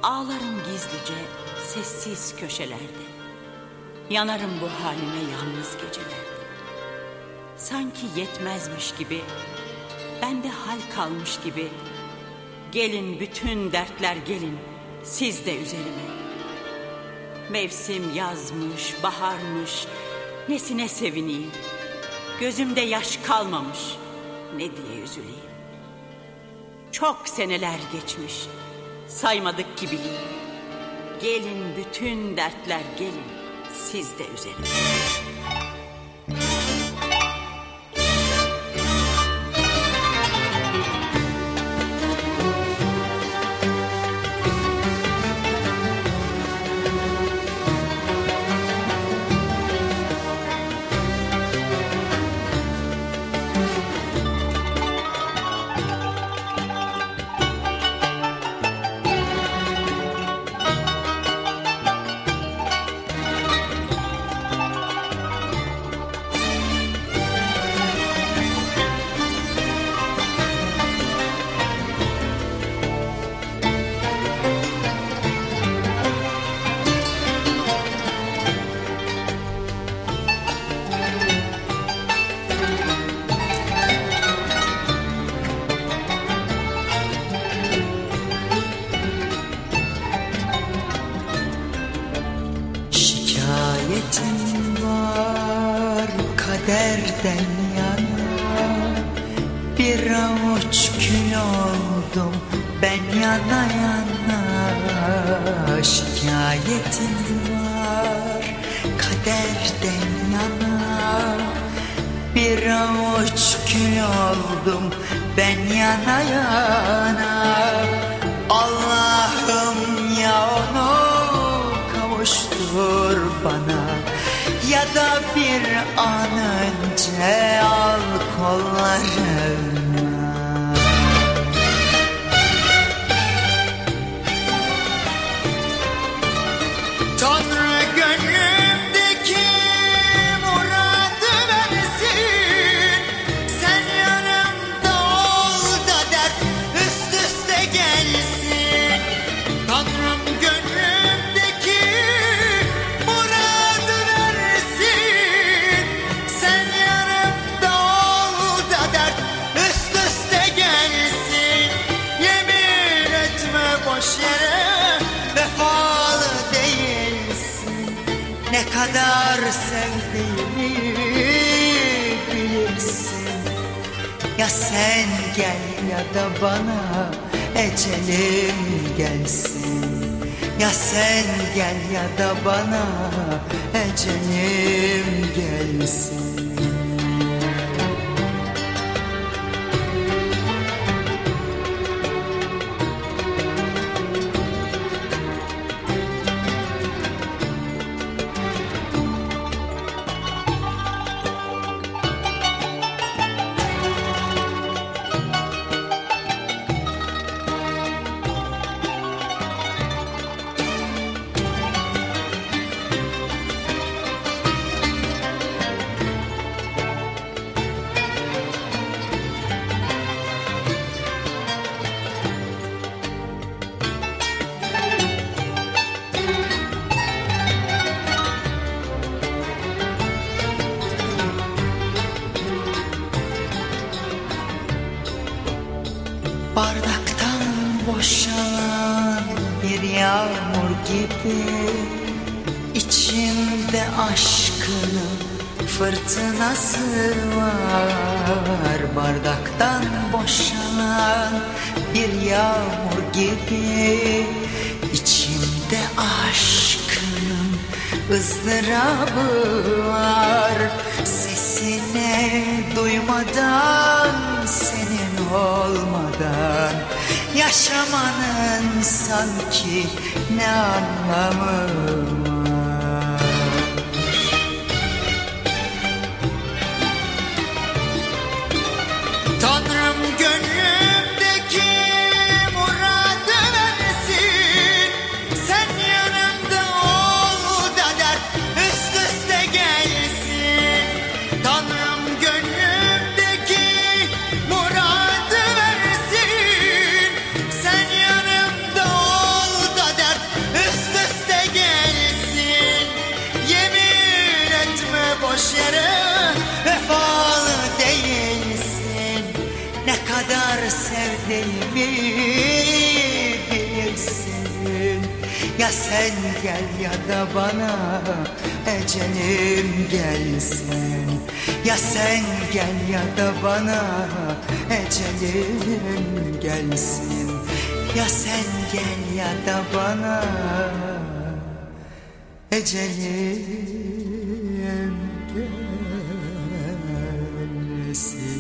Ağlarım gizlice sessiz köşelerde. Yanarım bu halime yalnız gecelerde. Sanki yetmezmiş gibi, bende hal kalmış gibi. Gelin bütün dertler gelin, siz de üzerime. Mevsim yazmış, baharmış, nesine sevineyim. Gözümde yaş kalmamış, ne diye üzüleyim. Çok seneler geçmiş, saymadık ki bileyim. Gelin bütün dertler gelin, siz de üzerime. Şikayetim var kaderden yana, bir avuç kül oldum ben yana yana. Şikayetim var kaderden yana, bir avuç kül oldum ben yana yana. Allah'ım ya onu kavuştur bana, ya da bir an önce al kollarına. Tanrı gönlümdeki muradı versin, sen yanımda ol da dert üst üste gelsin. Tanrım gönlümdeki muradı versin, sen yanımda ol da dert üst üste gelsin. Yemin etme boş yere, vefalı değilsin. Ne kadar sevdiğimi bilirsin. Ya sen gel ya da bana ecelim gelsin. Ya sen gel ya da bana ecelim gelsin. Bardaktan boşalan bir yağmur gibi, içimde aşkının fırtınası var. Bardaktan boşalan bir yağmur gibi, içimde aşkının ızdırabı var. Sesini duymadan, senin olmadan yaşamanın sanki ne anlamı var? Tanrım gönlümdeki muradı versin, sen yanımda ol da dert üst üste gelsin. Tanrım gönlümdeki muradı versin, sen yanımda ol da kadar sevdiğimi bilirsin. Ya sen gel ya da bana ecelim gelsin. Ya sen gel ya da bana ecelim gelsin. Ya sen gel ya da bana ecelim gelsin.